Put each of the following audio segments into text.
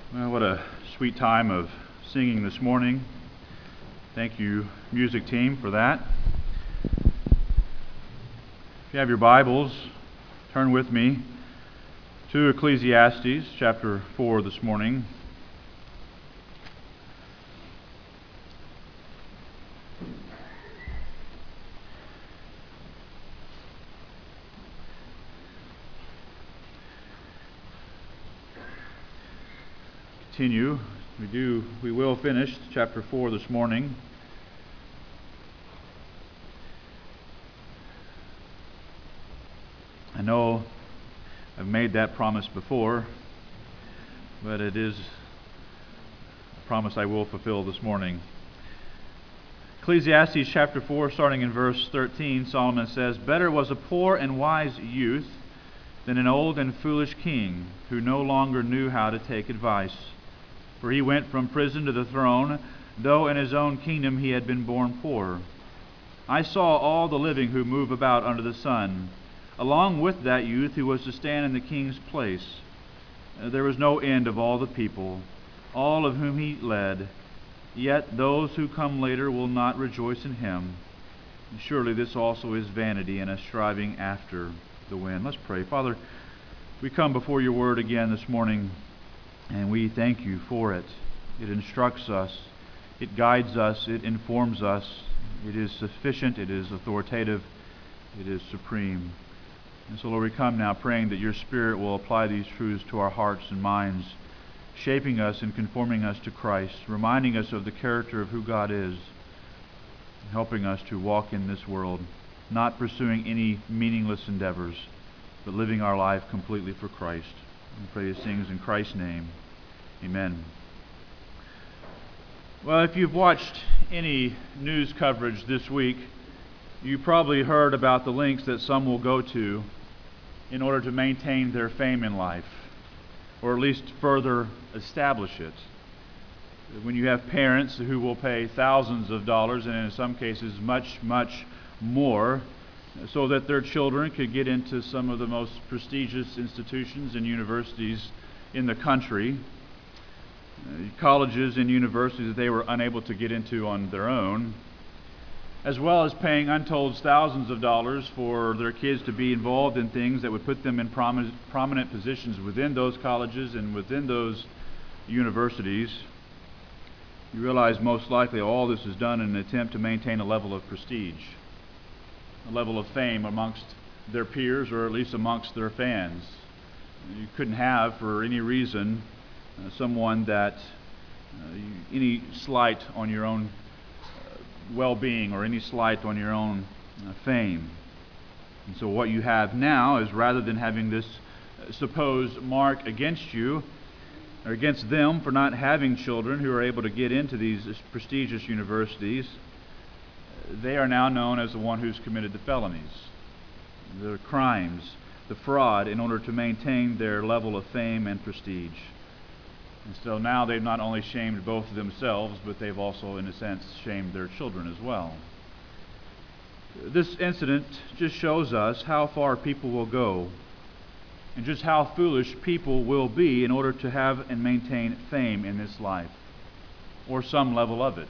Well, what a sweet time of singing this morning. Thank you, music team, for that. If you have your Bibles, turn with me to Ecclesiastes chapter 4 this morning. We will finish chapter 4 this morning. I know I've made that promise before, but it is a promise I will fulfill this morning. Ecclesiastes chapter 4, starting in verse 13, Solomon says, "Better was a poor and wise youth than an old and foolish king, who no longer knew how to take advice. For he went from prison to the throne, though in his own kingdom he had been born poor. I saw all the living who move about under the sun, along with that youth who was to stand in the king's place. There was no end of all the people, all of whom he led. Yet those who come later will not rejoice in him. Surely this also is vanity and a striving after the wind." Let's pray. Father, we come before your word again this morning, and we thank you for it. It instructs us, it guides us, it informs us. It is sufficient, it is authoritative, it is supreme. And so, Lord, we come now praying that your Spirit will apply these truths to our hearts and minds, shaping us and conforming us to Christ, reminding us of the character of who God is, helping us to walk in this world, not pursuing any meaningless endeavors, but living our life completely for Christ. We pray these things in Christ's name. Amen. Well, if you've watched any news coverage this week, you probably heard about the lengths that some will go to in order to maintain their fame in life, or at least further establish it. When you have parents who will pay thousands of dollars, and in some cases much, much more, so that their children could get into some of the most prestigious institutions and universities in the country, colleges and universities that they were unable to get into on their own, as well as paying untold thousands of dollars for their kids to be involved in things that would put them in prominent positions within those colleges and within those universities. You realize most likely all this is done in an attempt to maintain a level of prestige, a level of fame amongst their peers, or at least amongst their fans. You couldn't have, for any reason, someone that any slight on your own well-being or any slight on your own fame. And so what you have now is, rather than having this supposed mark against you or against them for not having children who are able to get into these prestigious universities, they are now known as the one who's committed the felonies, the crimes, the fraud, in order to maintain their level of fame and prestige. And so now they've not only shamed both themselves, but they've also, in a sense, shamed their children as well. This incident just shows us how far people will go and just how foolish people will be in order to have and maintain fame in this life, or some level of it.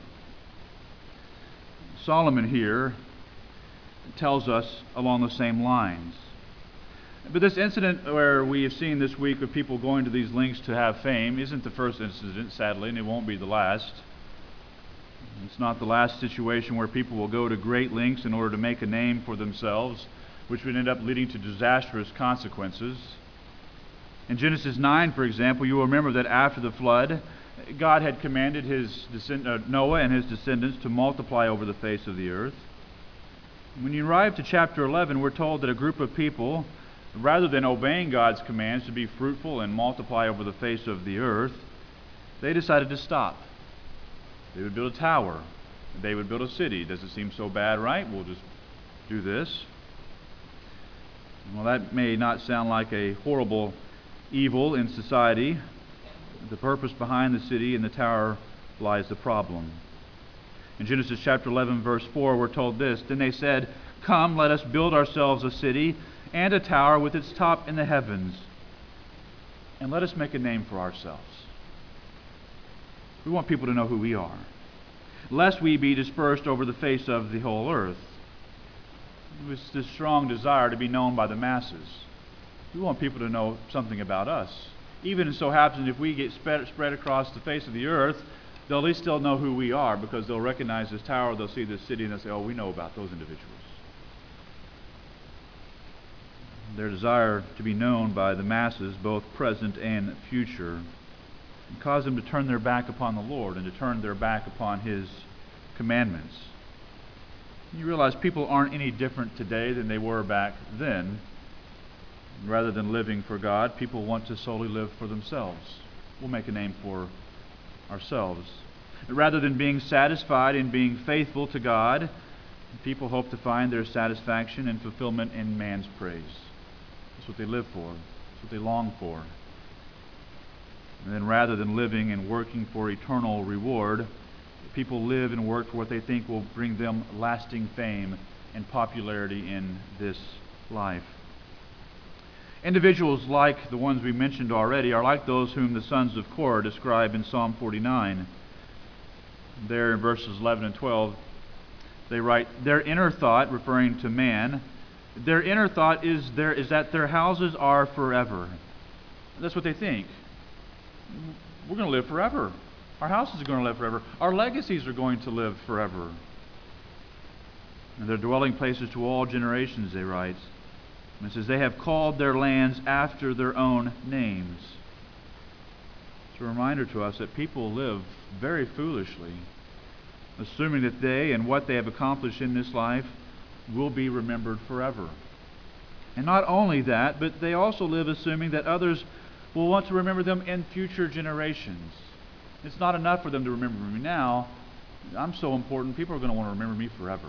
Solomon here tells us along the same lines. But this incident where we have seen this week of people going to these lengths to have fame isn't the first incident, sadly, and it won't be the last. It's not the last situation where people will go to great lengths in order to make a name for themselves, which would end up leading to disastrous consequences. In Genesis 9, for example, you will remember that after the flood, God had commanded Noah and his descendants to multiply over the face of the earth. When you arrive to chapter 11, we're told that a group of people, rather than obeying God's commands to be fruitful and multiply over the face of the earth, they decided to stop. They would build a tower. They would build a city. Does it seem so bad, right? We'll just do this. Well, that may not sound like a horrible evil in society. The purpose behind the city and the tower lies the problem. In Genesis chapter 11, verse 4, we're told this: "Then they said, 'Come, let us build ourselves a city and a tower with its top in the heavens, and let us make a name for ourselves.'" We want people to know who we are, lest we be dispersed over the face of the whole earth. It's this strong desire to be known by the masses. We want people to know something about us. Even it so happens if we get spread across the face of the earth, they'll at least still know who we are, because they'll recognize this tower, they'll see this city, and they'll say, oh, we know about those individuals. Their desire to be known by the masses, both present and future, cause them to turn their back upon the Lord and to turn their back upon His commandments. You realize people aren't any different today than they were back then. Rather than living for God, people want to solely live for themselves. We'll make a name for ourselves. Rather than being satisfied in being faithful to God, people hope to find their satisfaction and fulfillment in man's praise. That's what they live for. That's what they long for. And then rather than living and working for eternal reward, people live and work for what they think will bring them lasting fame and popularity in this life. Individuals like the ones we mentioned already are like those whom the sons of Korah describe in Psalm 49. There in verses 11 and 12, they write, their inner thought, referring to man, their inner thought is that their houses are forever. That's what they think. We're going to live forever. Our houses are going to live forever. Our legacies are going to live forever. And their dwelling places to all generations, they write. And it says, they have called their lands after their own names. It's a reminder to us that people live very foolishly, assuming that they and what they have accomplished in this life will be remembered forever. And not only that, but they also live assuming that others will want to remember them in future generations. It's not enough for them to remember me now. I'm so important, people are going to want to remember me forever.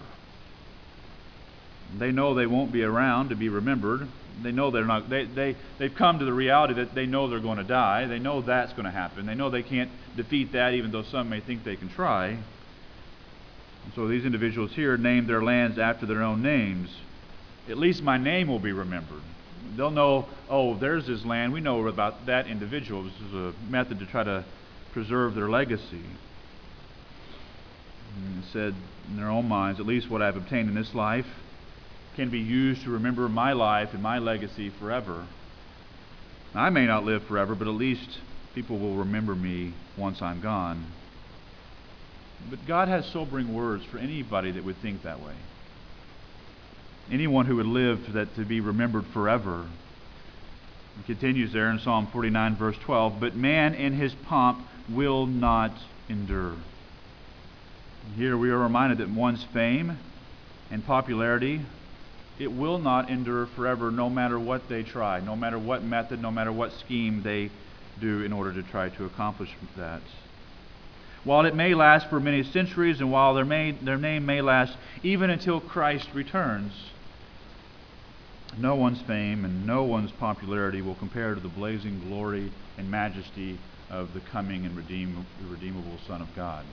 They know they won't be around to be remembered. They know they're not. They've come to the reality that they know they're going to die. They know that's going to happen. They know they can't defeat that, even though some may think they can try. And so these individuals here name their lands after their own names. At least my name will be remembered. They'll know, oh, there's this land. We know about that individual. This is a method to try to preserve their legacy. And it said in their own minds, at least what I've obtained in this life can be used to remember my life and my legacy forever. Now, I may not live forever, but at least people will remember me once I'm gone. But God has sobering words for anybody that would think that way. Anyone who would live to be remembered forever. It continues there in Psalm 49, verse 12, but man in his pomp will not endure. And here we are reminded that one's fame and popularity, it will not endure forever, no matter what they try, no matter what method, no matter what scheme they do in order to try to accomplish that. While it may last for many centuries, and while their name may last even until Christ returns, no one's fame and no one's popularity will compare to the blazing glory and majesty of the coming and redeemable Son of God,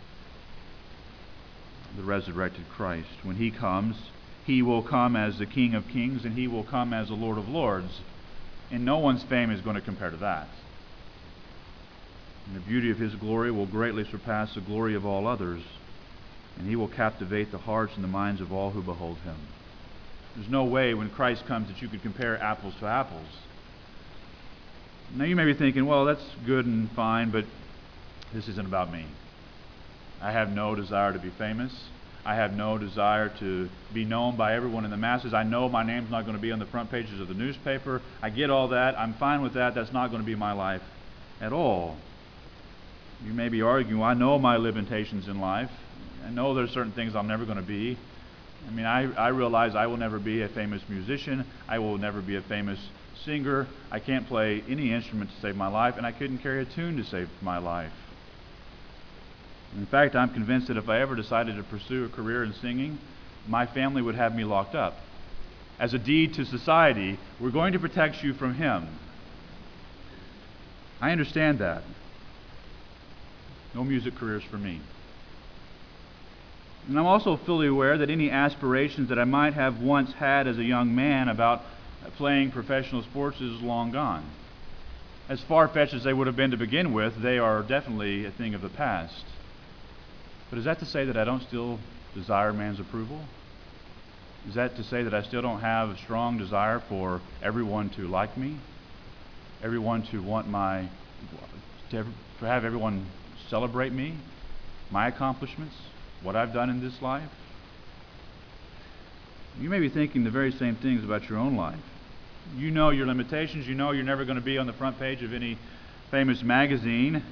the resurrected Christ. When He comes, He will come as the King of Kings, and He will come as the Lord of Lords. And no one's fame is going to compare to that. And the beauty of His glory will greatly surpass the glory of all others, and He will captivate the hearts and the minds of all who behold Him. There's no way when Christ comes that you could compare apples to apples. Now you may be thinking, well, that's good and fine, but this isn't about me. I have no desire to be famous. I have no desire to be known by everyone in the masses. I know my name's not going to be on the front pages of the newspaper. I get all that. I'm fine with that. That's not going to be my life at all. You may be arguing, well, I know my limitations in life. I know there's certain things I'm never going to be. I mean, I realize I will never be a famous musician. I will never be a famous singer. I can't play any instrument to save my life, and I couldn't carry a tune to save my life. In fact, I'm convinced that if I ever decided to pursue a career in singing, my family would have me locked up. As a deed to society, we're going to protect you from him. I understand that. No music careers for me. And I'm also fully aware that any aspirations that I might have once had as a young man about playing professional sports is long gone. as far-fetched as they would have been to begin with, they are definitely a thing of the past. But is that to say that I don't still desire man's approval? Is that to say that I still don't have a strong desire for everyone to like me? Everyone to want to have everyone celebrate me, my accomplishments, what I've done in this life? You may be thinking the very same things about your own life. You know your limitations. You know you're never going to be on the front page of any famous magazine.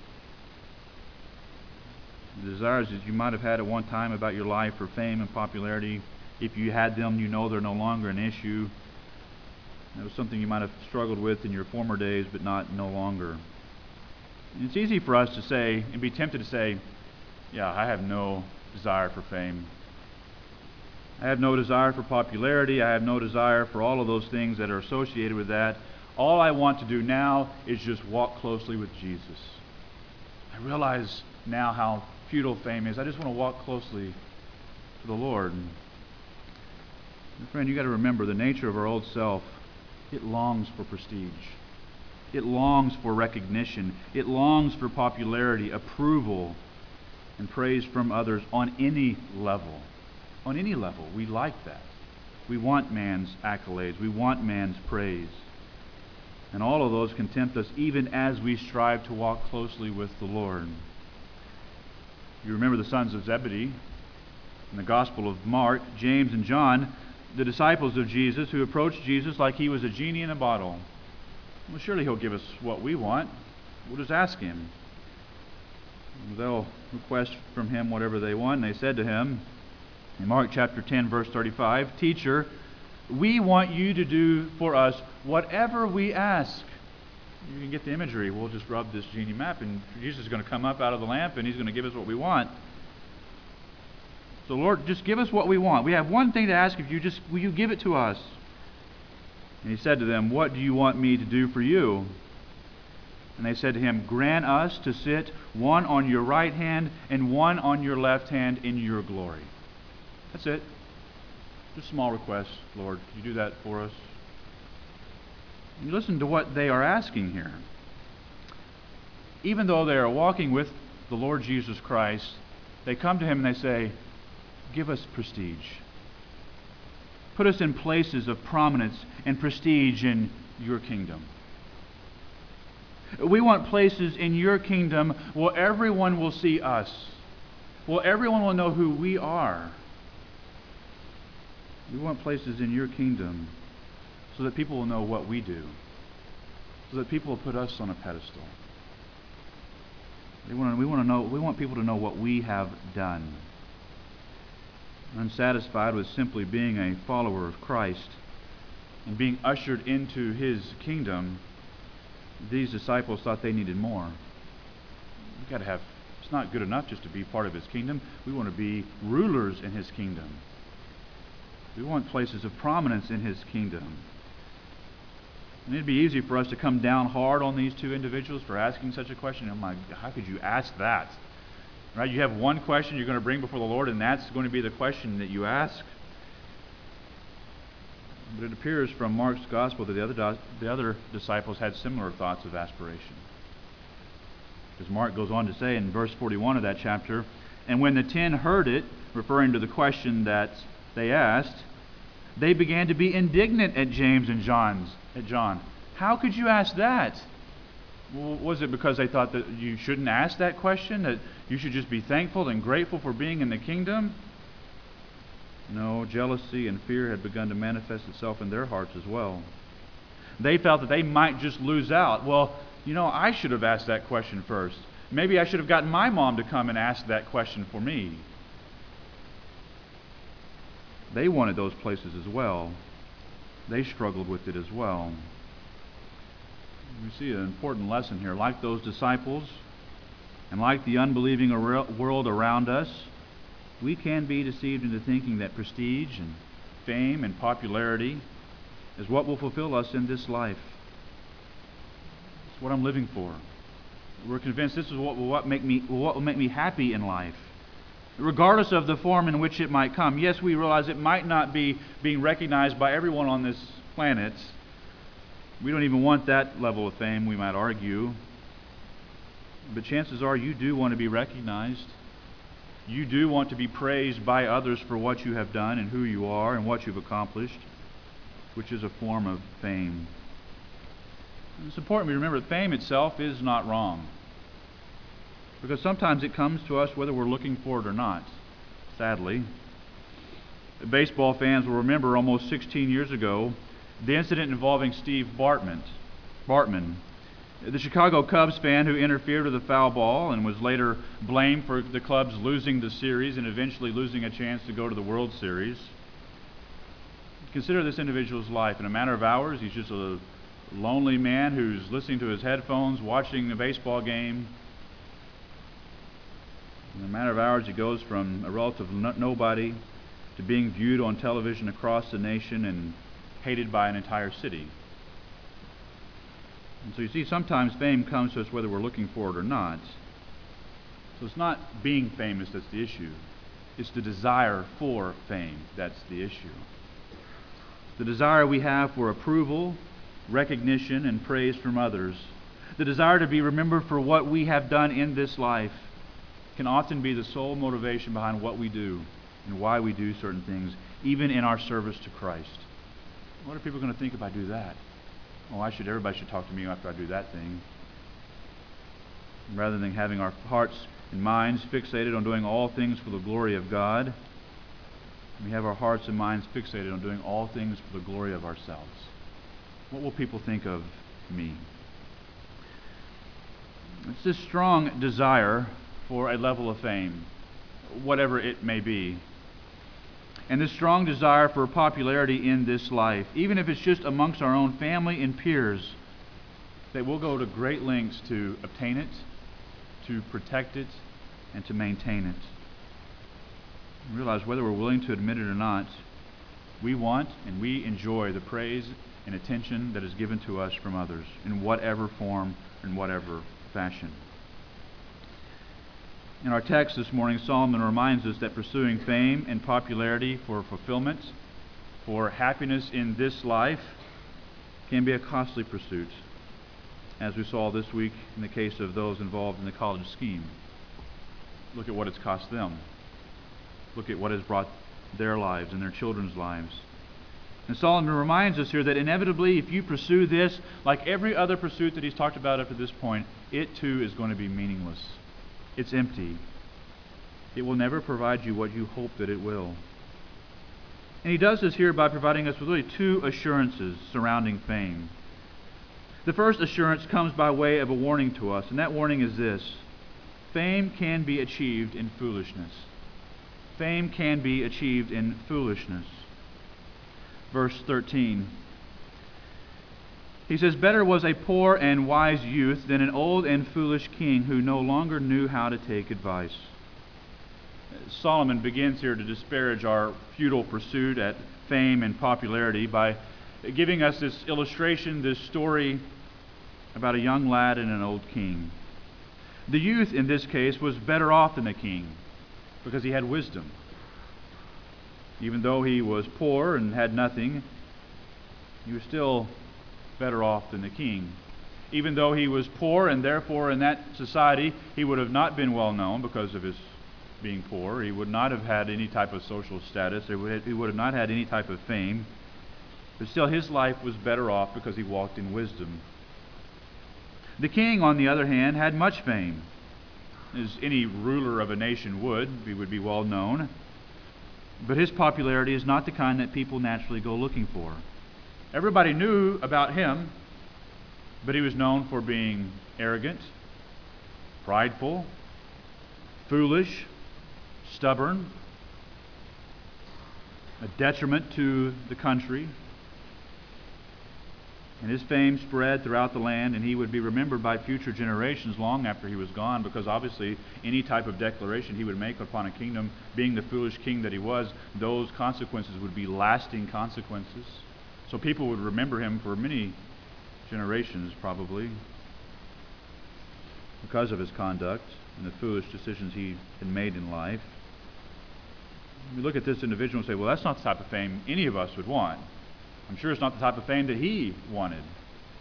The desires that you might have had at one time about your life for fame and popularity, if you had them, you know they're no longer an issue. It was something you might have struggled with in your former days, but no longer. And it's easy for us to say and be tempted to say, yeah, I have no desire for fame. I have no desire for popularity. I have no desire for all of those things that are associated with that. All I want to do now is just walk closely with Jesus. I realize now how futile fame is. I just want to walk closely to the Lord. And friend, you got to remember the nature of our old self. It longs for prestige. It longs for recognition. It longs for popularity, approval, and praise from others on any level. On any level, we like that. We want man's accolades. We want man's praise. And all of those can tempt us even as we strive to walk closely with the Lord. You remember the sons of Zebedee in the Gospel of Mark, James and John, the disciples of Jesus who approached Jesus like he was a genie in a bottle. Well, surely he'll give us what we want. We'll just ask him. They'll request from him whatever they want. And they said to him, in Mark chapter 10, verse 35, "Teacher, we want you to do for us whatever we ask." You can get the imagery. We'll just rub this genie map, and Jesus is going to come up out of the lamp, and he's going to give us what we want. So, Lord, just give us what we want. We have one thing to ask of you. Just will you give it to us? And he said to them, "What do you want me to do for you?" And they said to him, "Grant us to sit one on your right hand and one on your left hand in your glory." That's it. Just a small request, Lord. Can you do that for us? You listen to what they are asking here. Even though they are walking with the Lord Jesus Christ, they come to him and they say, "Give us prestige. Put us in places of prominence and prestige in your kingdom. We want places in your kingdom where everyone will see us, where everyone will know who we are. We want places in your kingdom so that people will know what we do, so that people will put us on a pedestal. We want people to know what we have done." Unsatisfied with simply being a follower of Christ and being ushered into his kingdom, these disciples thought they needed more. It's not good enough just to be part of his kingdom. We want to be rulers in his kingdom. We want places of prominence in his kingdom. And it'd be easy for us to come down hard on these two individuals for asking such a question. Oh my, how could you ask that? Right? You have one question you're going to bring before the Lord, and that's going to be the question that you ask. But it appears from Mark's gospel that the other disciples had similar thoughts of aspiration. Because Mark goes on to say in verse 41 of that chapter, "And when the 10 heard it," referring to the question that they asked, "they began to be indignant at James and John. How could you ask that?" Well, was it because they thought that you shouldn't ask that question, that you should just be thankful and grateful for being in the kingdom? No, jealousy and fear had begun to manifest itself in their hearts as well. They felt that they might just lose out. Well, I should have asked that question first. Maybe I should have gotten my mom to come and ask that question for me. They wanted those places as well. They struggled with it as well. We see an important lesson here. Like those disciples, and like the unbelieving world around us, we can be deceived into thinking that prestige and fame and popularity is what will fulfill us in this life. It's what I'm living for. We're convinced this is what will make me happy in life, regardless of the form in which it might come. Yes, we realize it might not be being recognized by everyone on this planet, We don't even want that level of fame, we might argue. But chances are you do want to be recognized. You do want to be praised by others for what you have done and who you are and what you've accomplished, which is a form of fame. It's important to remember that fame itself is not wrong, because sometimes it comes to us whether we're looking for it or not, sadly. Baseball fans will remember almost 16 years ago the incident involving Steve Bartman, the Chicago Cubs fan who interfered with a foul ball and was later blamed for the Cubs losing the series and eventually losing a chance to go to the World Series. Consider this individual's life. In a matter of hours, he's just a lonely man who's listening to his headphones, watching a baseball game. In a matter of hours, he goes from a relative nobody to being viewed on television across the nation and hated by an entire city. And so you see, sometimes fame comes to us whether we're looking for it or not. So it's not being famous that's the issue. It's the desire for fame that's the issue. The desire we have for approval, recognition, and praise from others. The desire to be remembered for what we have done in this life can often be the sole motivation behind what we do and why we do certain things, even in our service to Christ. What are people going to think if I do that? Oh, everybody should talk to me after I do that thing. Rather than having our hearts and minds fixated on doing all things for the glory of God, we have our hearts and minds fixated on doing all things for the glory of ourselves. What will people think of me? It's this strong desire for a level of fame, whatever it may be. And this strong desire for popularity in this life, even if it's just amongst our own family and peers, that we'll go to great lengths to obtain it, to protect it, and to maintain it. And realize whether we're willing to admit it or not, we want and we enjoy the praise and attention that is given to us from others in whatever form and whatever fashion. In our text this morning, Solomon reminds us that pursuing fame and popularity for fulfillment, for happiness in this life, can be a costly pursuit, as we saw this week in the case of those involved in the college scheme. Look at what it's cost them. Look at what has brought their lives and their children's lives. And Solomon reminds us here that inevitably, if you pursue this, like every other pursuit that he's talked about up to this point, it too is going to be meaningless. It's empty. It will never provide you what you hope that it will. And he does this here by providing us with really two assurances surrounding fame. The first assurance comes by way of a warning to us, and that warning is this: fame can be achieved in foolishness. Fame can be achieved in foolishness. Verse 13. He says, "Better was a poor and wise youth than an old and foolish king who no longer knew how to take advice." Solomon begins here to disparage our futile pursuit at fame and popularity by giving us this illustration, this story about a young lad and an old king. The youth in this case was better off than the king because he had wisdom. Even though he was poor and had nothing, he was still better off than the king. Even though he was poor and therefore in that society he would have not been well known because of his being poor, he would not have had any type of social status, he would have not had any type of fame, but still his life was better off because he walked in wisdom. The king, on the other hand, had much fame, as any ruler of a nation would. He would be well known, but his popularity is not the kind that people naturally go looking for. Everybody knew about him, but he was known for being arrogant, prideful, foolish, stubborn, a detriment to the country. And his fame spread throughout the land, and he would be remembered by future generations long after he was gone, because obviously any type of declaration he would make upon a kingdom, being the foolish king that he was, those consequences would be lasting consequences. So people would remember him for many generations, probably, because of his conduct and the foolish decisions he had made in life. We look at this individual and say, well, that's not the type of fame any of us would want. I'm sure it's not the type of fame that he wanted.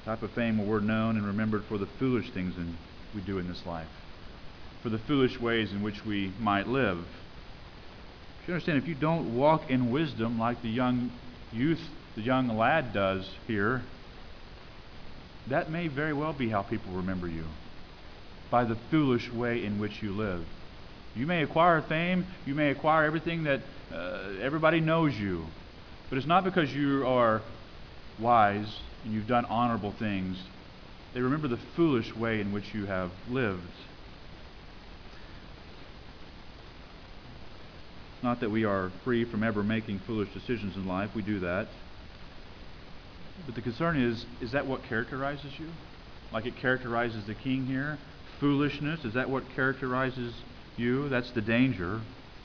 Type of fame where we're known and remembered for the foolish things we do in this life, for the foolish ways in which we might live. You understand, if you don't walk in wisdom like the young youth, the young lad does here, that may very well be how people remember you, by the foolish way in which you live. You may acquire fame, you may acquire everything that everybody knows you, but it's not because you are wise and you've done honorable things. They remember the foolish way in which you have lived. Not that we are free from ever making foolish decisions in life. We do that. But the concern is that what characterizes you? Like it characterizes the king here? Foolishness, is that what characterizes you? That's the danger.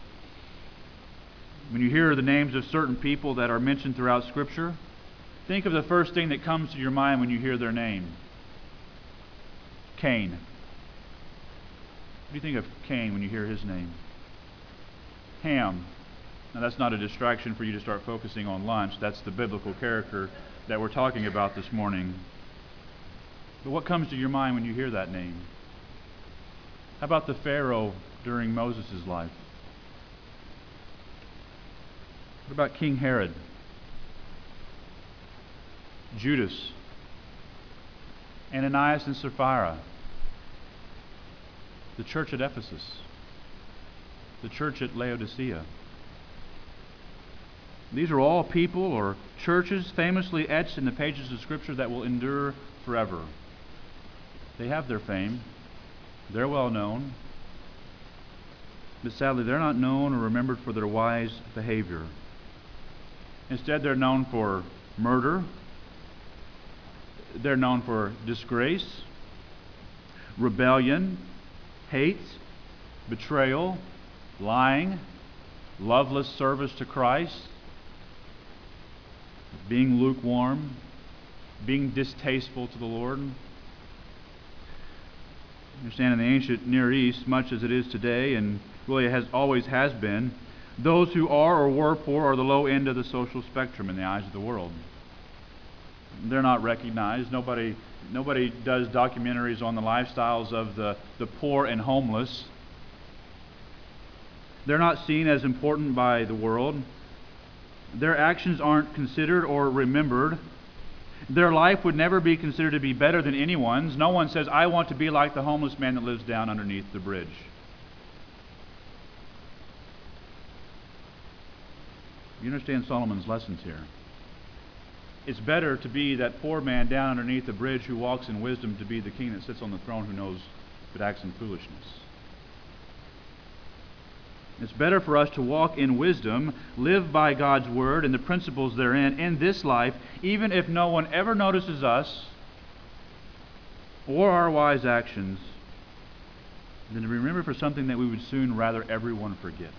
When you hear the names of certain people that are mentioned throughout Scripture, think of the first thing that comes to your mind when you hear their name. Cain. What do you think of Cain when you hear his name? Ham. Now that's not a distraction for you to start focusing on lunch. That's the biblical character that we're talking about this morning. But what comes to your mind when you hear that name? How about the Pharaoh during Moses' life? What about King Herod? Judas? Ananias and Sapphira? The church at Ephesus? The church at Laodicea? These are all people or churches famously etched in the pages of Scripture that will endure forever. They have their fame. They're well known. But sadly, they're not known or remembered for their wise behavior. Instead, they're known for murder. They're known for disgrace, rebellion, hate, betrayal, lying, loveless service to Christ, being lukewarm, being distasteful to the Lord. Understand, in the ancient Near East, much as it is today, and really always has been, those who are or were poor are the low end of the social spectrum in the eyes of the world. They're not recognized. Nobody does documentaries on the lifestyles of the poor and homeless. They're not seen as important by the world. Their actions aren't considered or remembered. Their life would never be considered to be better than anyone's. No one says, I want to be like the homeless man that lives down underneath the bridge. You understand Solomon's lessons here. It's better to be that poor man down underneath the bridge who walks in wisdom to be the king that sits on the throne who knows but acts in foolishness. It's better for us to walk in wisdom, live by God's word and the principles therein in this life, even if no one ever notices us or our wise actions, than to remember for something that we would soon rather everyone forget.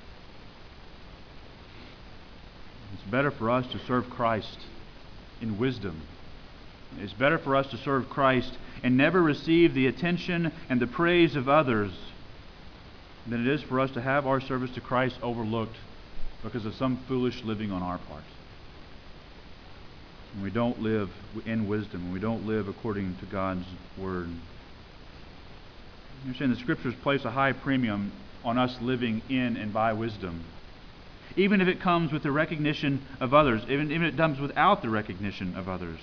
It's better for us to serve Christ in wisdom. It's better for us to serve Christ and never receive the attention and the praise of others than it is for us to have our service to Christ overlooked because of some foolish living on our part. When we don't live in wisdom, when we don't live according to God's word. You understand, the Scriptures place a high premium on us living in and by wisdom, even if it comes with the recognition of others, even if it comes without the recognition of others.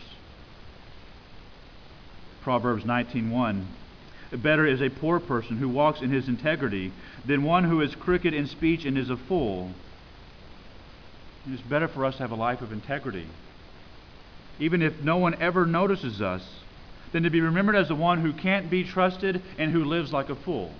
Proverbs 19:1. Better is a poor person who walks in his integrity than one who is crooked in speech and is a fool. It is better for us to have a life of integrity, even if no one ever notices us, than to be remembered as the one who can't be trusted and who lives like a fool.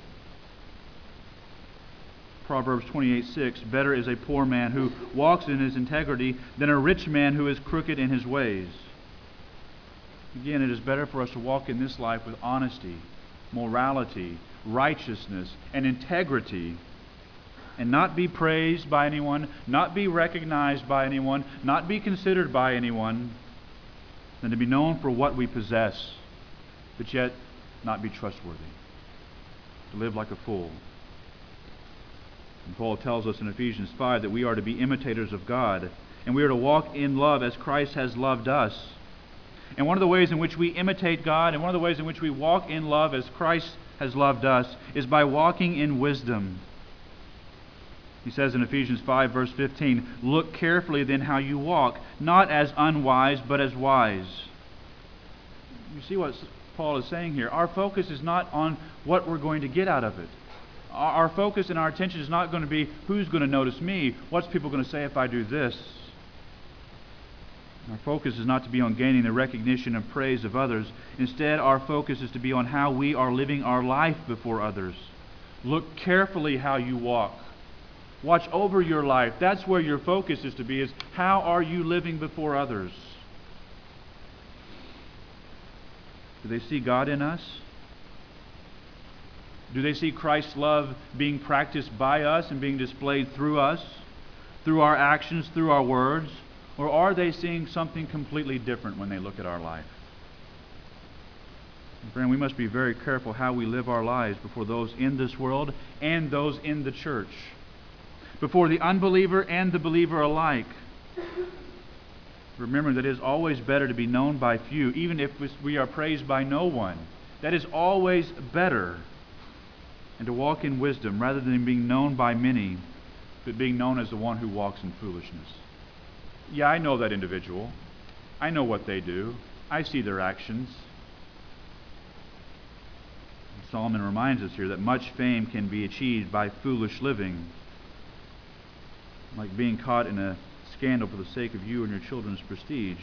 Proverbs 28:6, better is a poor man who walks in his integrity than a rich man who is crooked in his ways. Again, it is better for us to walk in this life with honesty, morality, righteousness, and integrity, and not be praised by anyone, not be recognized by anyone, not be considered by anyone, than to be known for what we possess, but yet not be trustworthy, to live like a fool. And Paul tells us in Ephesians 5 that we are to be imitators of God, and we are to walk in love as Christ has loved us. And one of the ways in which we imitate God, and one of the ways in which we walk in love as Christ has loved us, is by walking in wisdom. He says in Ephesians 5, verse 15, "Look carefully then how you walk, not as unwise, but as wise." You see what Paul is saying here. Our focus is not on what we're going to get out of it. Our focus and our attention is not going to be who's going to notice me, what's people going to say if I do this. Our focus is not to be on gaining the recognition and praise of others. Instead, our focus is to be on how we are living our life before others. Look carefully how you walk. Watch over your life. That's where your focus is to be, is how are you living before others? Do they see God in us? Do they see Christ's love being practiced by us and being displayed through us, through our actions, through our words? Or are they seeing something completely different when they look at our life? Friend, we must be very careful how we live our lives before those in this world and those in the church, before the unbeliever and the believer alike. Remember that it is always better to be known by few, even if we are praised by no one. That is always better. And to walk in wisdom rather than being known by many, but being known as the one who walks in foolishness. Yeah, I know that individual. I know what they do. I see their actions. Solomon reminds us here that much fame can be achieved by foolish living, like being caught in a scandal for the sake of you and your children's prestige.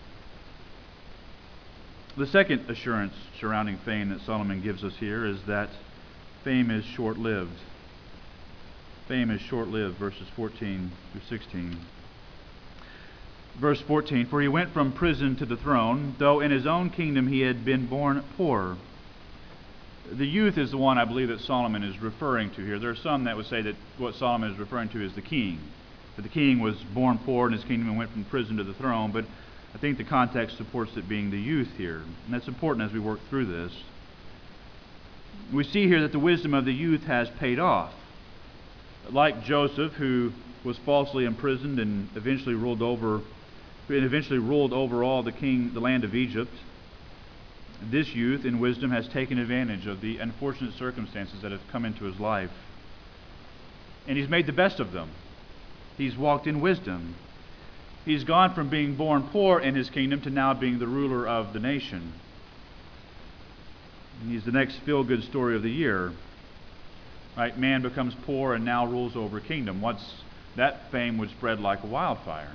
The second assurance surrounding fame that Solomon gives us here is that fame is short-lived. Fame is short-lived, verses 14 through 16. Verse 14, "For he went from prison to the throne, though in his own kingdom he had been born poor." The youth is the one I believe that Solomon is referring to here. There are some that would say that what Solomon is referring to is the king. That the king was born poor in his kingdom and went from prison to the throne, but I think the context supports it being the youth here. And that's important as we work through this. We see here that the wisdom of the youth has paid off. Like Joseph, who was falsely imprisoned and eventually ruled over all the land of Egypt, this youth in wisdom has taken advantage of the unfortunate circumstances that have come into his life. And he's made the best of them. He's walked in wisdom. He's gone from being born poor in his kingdom to now being the ruler of the nation. And he's the next feel-good story of the year. Right? Man becomes poor and now rules over a kingdom. That fame would spread like a wildfire.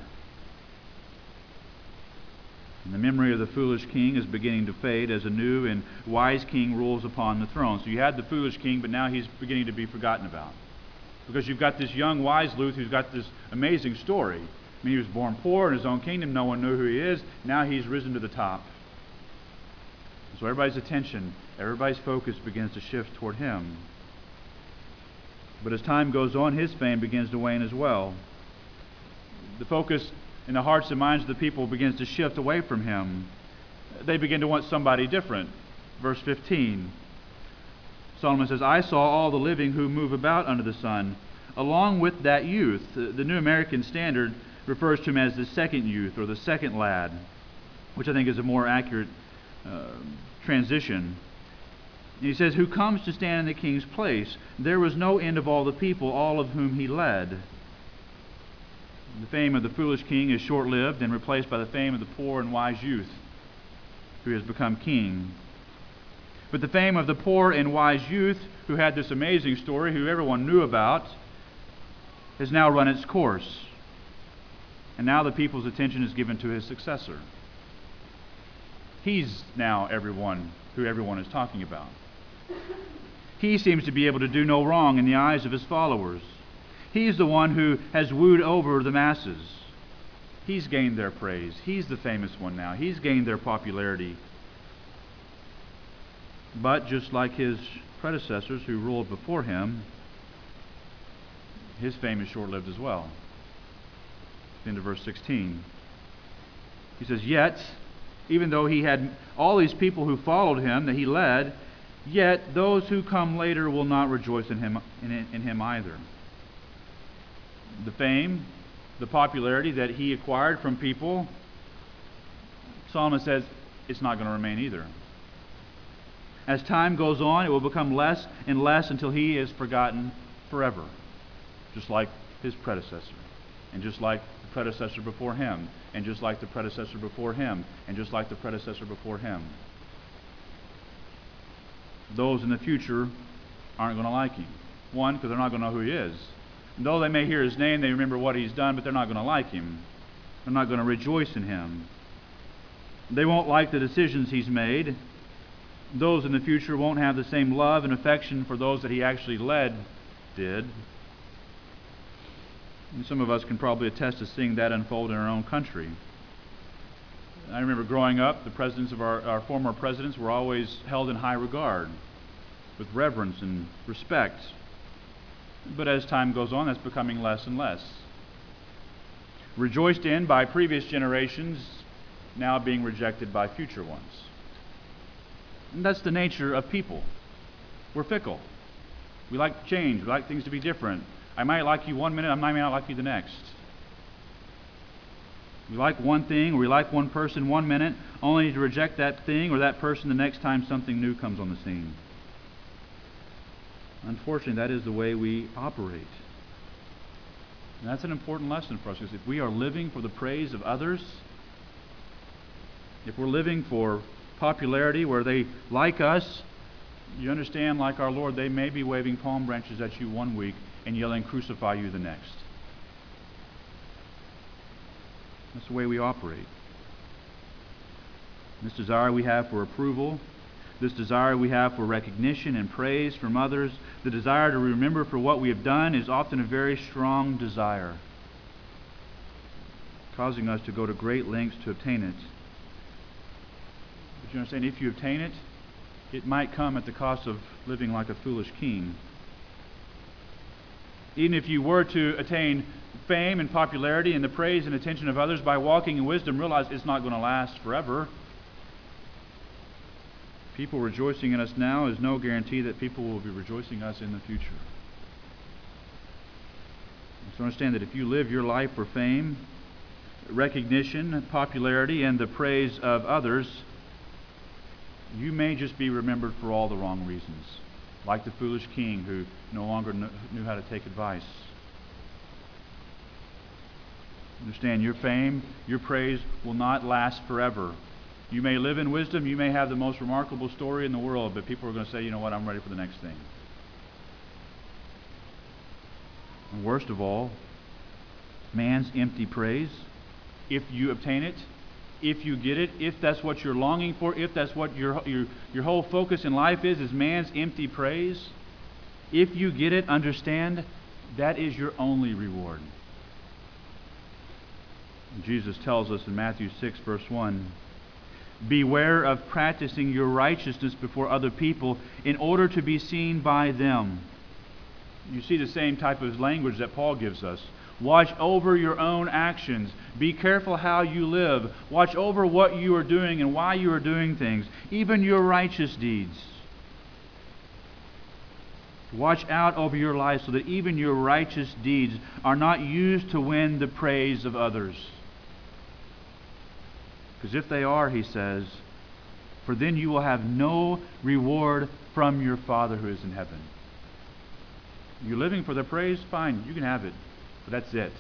And the memory of the foolish king is beginning to fade as a new and wise king rules upon the throne. So you had the foolish king, but now he's beginning to be forgotten about. Because you've got this young wise Luth who's got this amazing story. I mean, he was born poor in his own kingdom. No one knew who he is. Now he's risen to the top. So everybody's attention, everybody's focus begins to shift toward him. But as time goes on, his fame begins to wane as well. The focus in the hearts and minds of the people begins to shift away from him. They begin to want somebody different. Verse 15, Solomon says, "I saw all the living who move about under the sun, along with that youth." The New American Standard refers to him as the second youth or the second lad, which I think is a more accurate transition. And he says, "Who comes to stand in the king's place? There was no end of all the people, all of whom he led." The fame of the foolish king is short-lived and replaced by the fame of the poor and wise youth who has become king. But the fame of the poor and wise youth who had this amazing story, who everyone knew about, has now run its course. And now the people's attention is given to his successor. He's now who everyone is talking about. He seems to be able to do no wrong in the eyes of his followers. He's the one who has wooed over the masses. He's gained their praise. He's the famous one now. He's gained their popularity. But just like his predecessors who ruled before him, his fame is short-lived as well. Into verse 16. He says, "Yet, even though he had all these people who followed him that he led, yet those who come later will not rejoice in him either." The fame, the popularity that he acquired from people, Solomon says, it's not going to remain either. As time goes on, it will become less and less until he is forgotten forever, just like his predecessor, and just like the predecessor before him, and just like the predecessor before him, and just like the predecessor before him. Those in the future aren't going to like him. One, because they're not going to know who he is. And though they may hear his name, they remember what he's done, but they're not going to like him. They're not going to rejoice in him. They won't like the decisions he's made. Those in the future won't have the same love and affection for those that he actually did. And some of us can probably attest to seeing that unfold in our own country. I remember growing up, the presidents of our former presidents were always held in high regard, with reverence and respect. But as time goes on, that's becoming less and less. Rejoiced in by previous generations, now being rejected by future ones. And that's the nature of people. We're fickle. We like change. We like things to be different. I might like you one minute, I might not like you the next. We like one thing, or we like one person one minute, only to reject that thing or that person the next time something new comes on the scene. Unfortunately, that is the way we operate. And that's an important lesson for us, because if we are living for the praise of others, if we're living for popularity where they like us, you understand, like our Lord, they may be waving palm branches at you one week and yelling, "Crucify you," the next. That's the way we operate. This desire we have for approval, this desire we have for recognition and praise from others, the desire to remember for what we have done is often a very strong desire, causing us to go to great lengths to obtain it. But you understand, if you obtain it, it might come at the cost of living like a foolish king. Even if you were to attain fame and popularity and the praise and attention of others by walking in wisdom, realize it's not going to last forever. People rejoicing in us now is no guarantee that people will be rejoicing in us in the future. So understand that if you live your life for fame, recognition, popularity, and the praise of others, you may just be remembered for all the wrong reasons, like the foolish king who no longer knew how to take advice. Understand, your fame, your praise will not last forever. You may live in wisdom, you may have the most remarkable story in the world, but people are going to say, "You know what, I'm ready for the next thing." And worst of all, man's empty praise, if you obtain it, if you get it, if that's what you're longing for, if that's what your whole focus in life is man's empty praise, if you get it, understand, that is your only reward. Jesus tells us in Matthew 6, verse 1, "Beware of practicing your righteousness before other people in order to be seen by them." You see the same type of language that Paul gives us. Watch over your own actions. Be careful how you live. Watch over what you are doing and why you are doing things, even your righteous deeds. Watch out over your life so that even your righteous deeds are not used to win the praise of others. Because if they are, he says, for then you will have no reward from your Father who is in heaven. You're living for their praise? Fine, you can have it. But that's it.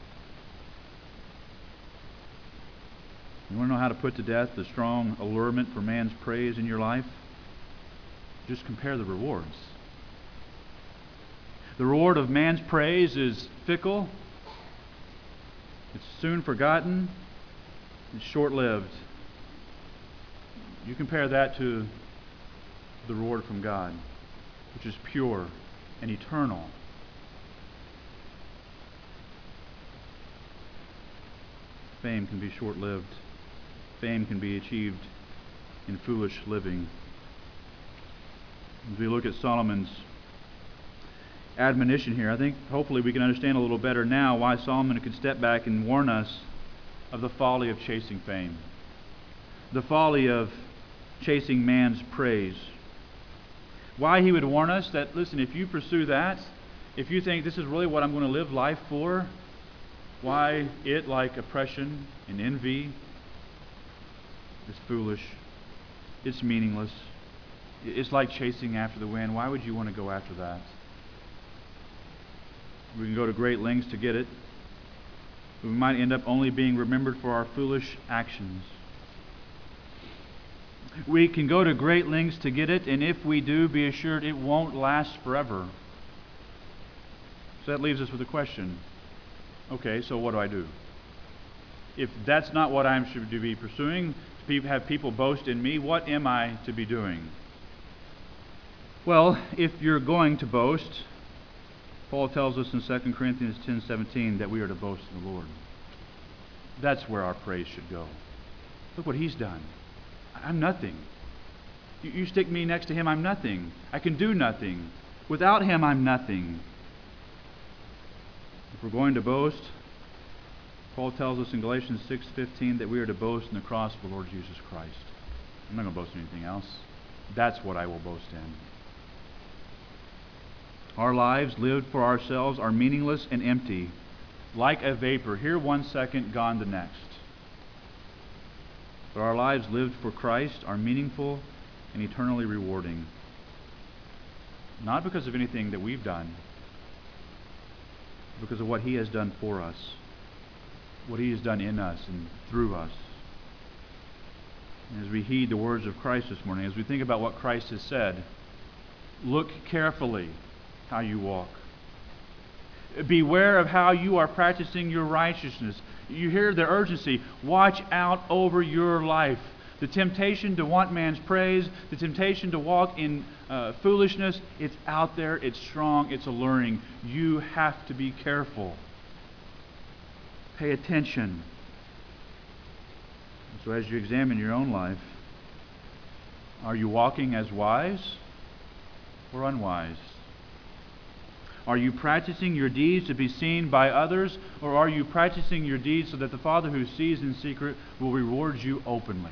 You want to know how to put to death the strong allurement for man's praise in your life? Just compare the rewards. The reward of man's praise is fickle. It's soon forgotten. It's short-lived. You compare that to the reward from God, which is pure and eternal. Fame can be short-lived. Fame can be achieved in foolish living. As we look at Solomon's admonition here, I think hopefully we can understand a little better now why Solomon could step back and warn us of the folly of chasing fame, the folly of chasing man's praise. Why he would warn us that, listen, if you pursue that, if you think this is really what I'm going to live life for, why it, like oppression and envy, is foolish It's meaningless. It's like chasing after the wind. Why would you want to go after that? We can go to great lengths to get it. We might end up only being remembered for our foolish actions. We can go to great lengths to get it, and if we do, be assured it won't last forever. So that leaves us with a question. Okay, so what do I do? If that's not what I should be pursuing, to have people boast in me, what am I to be doing? Well, if you're going to boast, Paul tells us in 2 Corinthians 10:17 that we are to boast in the Lord. That's where our praise should go. Look what he's done. I'm nothing. You stick me next to him, I'm nothing. I can do nothing. Without him, I'm nothing. If we're going to boast, Paul tells us in Galatians 6:15 that we are to boast in the cross of the Lord Jesus Christ. I'm not going to boast in anything else. That's what I will boast in. Our lives lived for ourselves are meaningless and empty, like a vapor, here 1 second, gone the next. But our lives lived for Christ are meaningful and eternally rewarding. Not because of anything that we've done, because of what he has done for us, what he has done in us and through us. And as we heed the words of Christ this morning, as we think about what Christ has said, look carefully how you walk. Beware of how you are practicing your righteousness. You hear the urgency. Watch out over your life. The temptation to want man's praise, the temptation to walk in foolishness, it's out there, it's strong, it's alluring. You have to be careful. Pay attention. So as you examine your own life, are you walking as wise or unwise? Are you practicing your deeds to be seen by others, or are you practicing your deeds so that the Father who sees in secret will reward you openly?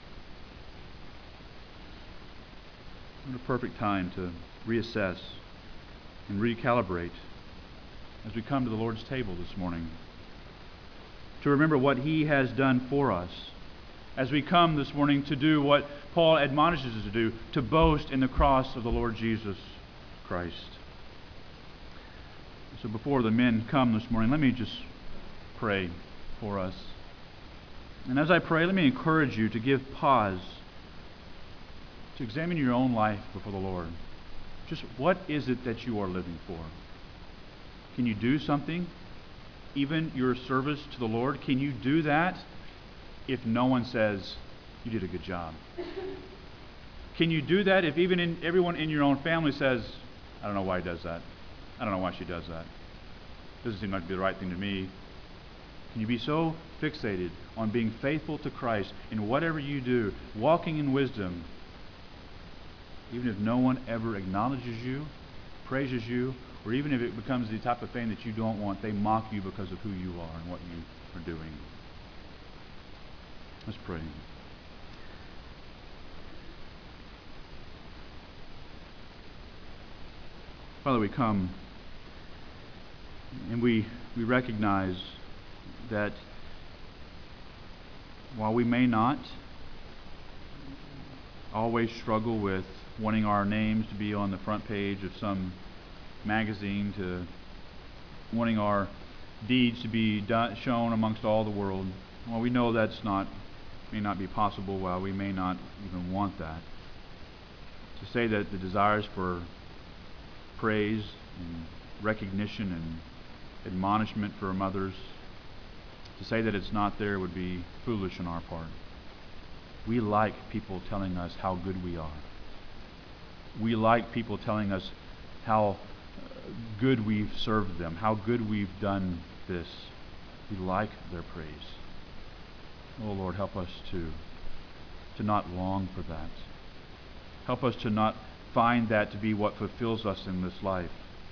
What a perfect time to reassess and recalibrate as we come to the Lord's table this morning. To remember what he has done for us. As we come this morning to do what Paul admonishes us to do, to boast in the cross of the Lord Jesus Christ. So before the men come this morning, let me just pray for us. And as I pray, let me encourage you to give pause, to examine your own life before the Lord. Just what is it that you are living for? Can you do something? Even your service to the Lord, can you do that if no one says you did a good job? Can you do that if even everyone in your own family says, I don't know why he does that. I don't know why she does that. Doesn't seem like to be the right thing to me. Can you be so fixated on being faithful to Christ in whatever you do, walking in wisdom, even if no one ever acknowledges you, praises you, or even if it becomes the type of fame that you don't want, they mock you because of who you are and what you are doing? Let's pray. Father, we come and we recognize that while we may not always struggle with wanting our names to be on the front page of some magazine, to wanting our deeds to be shown amongst all the world, well, we know may not be possible. While we may not even want that, to say that the desires for praise and recognition and admonishment from others, to say that it's not there would be foolish on our part. We like people telling us how good we are. We like people telling us how good we've served them, how good we've done this. We like their praise. Oh Lord, help us to not long for that. Help us to not find that to be what fulfills us in this life.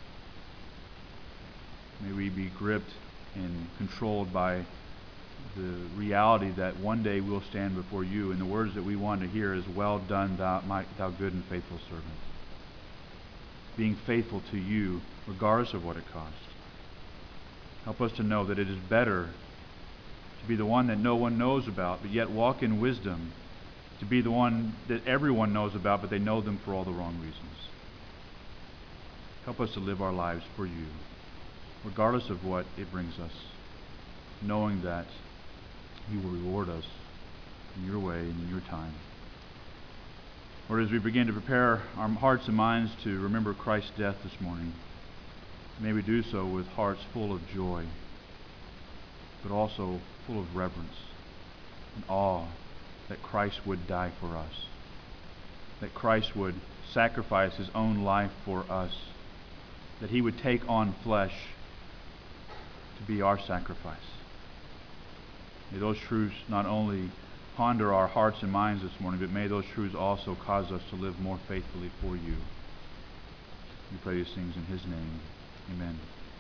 May we be gripped and controlled by the reality that one day we'll stand before you, and the words that we want to hear is, well done, thou good and faithful servant. Being faithful to you regardless of what it costs. Help us to know that it is better to be the one that no one knows about, but yet walk in wisdom, to be the one that everyone knows about, but they know them for all the wrong reasons. Help us to live our lives for you, regardless of what it brings us, knowing that you will reward us in your way and in your time. Lord, as we begin to prepare our hearts and minds to remember Christ's death this morning, may we do so with hearts full of joy, but also full of reverence and awe that Christ would die for us, that Christ would sacrifice his own life for us, that he would take on flesh to be our sacrifice. May those truths not only ponder our hearts and minds this morning, but may those truths also cause us to live more faithfully for you. We pray these things in his name. Amen.